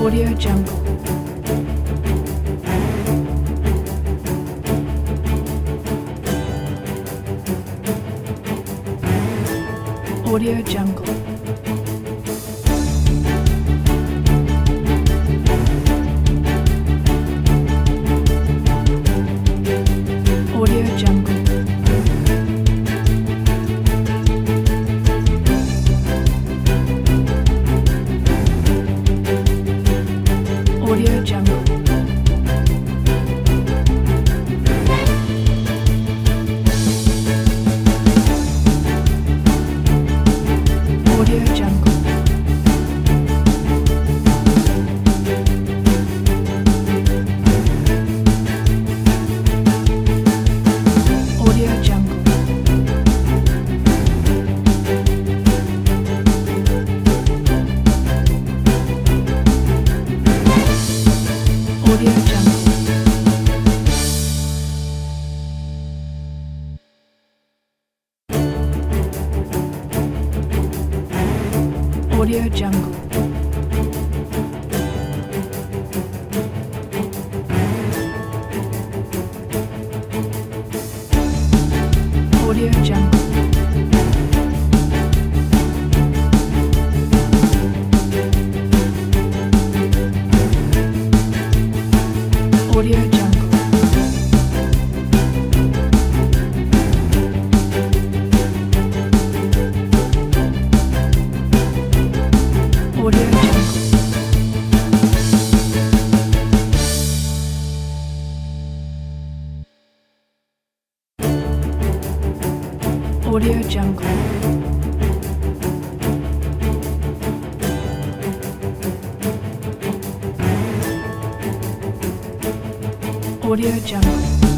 Audio Jungle. Audio Jungle. Audio Jungle. Audio Jungle. Audio Jungle. Audio Jungle. Audio Jungle. Audio Jungle. Audio Jungle. Audio Jungle. Audio Jungle. Audio Jungle. Audio Jungle.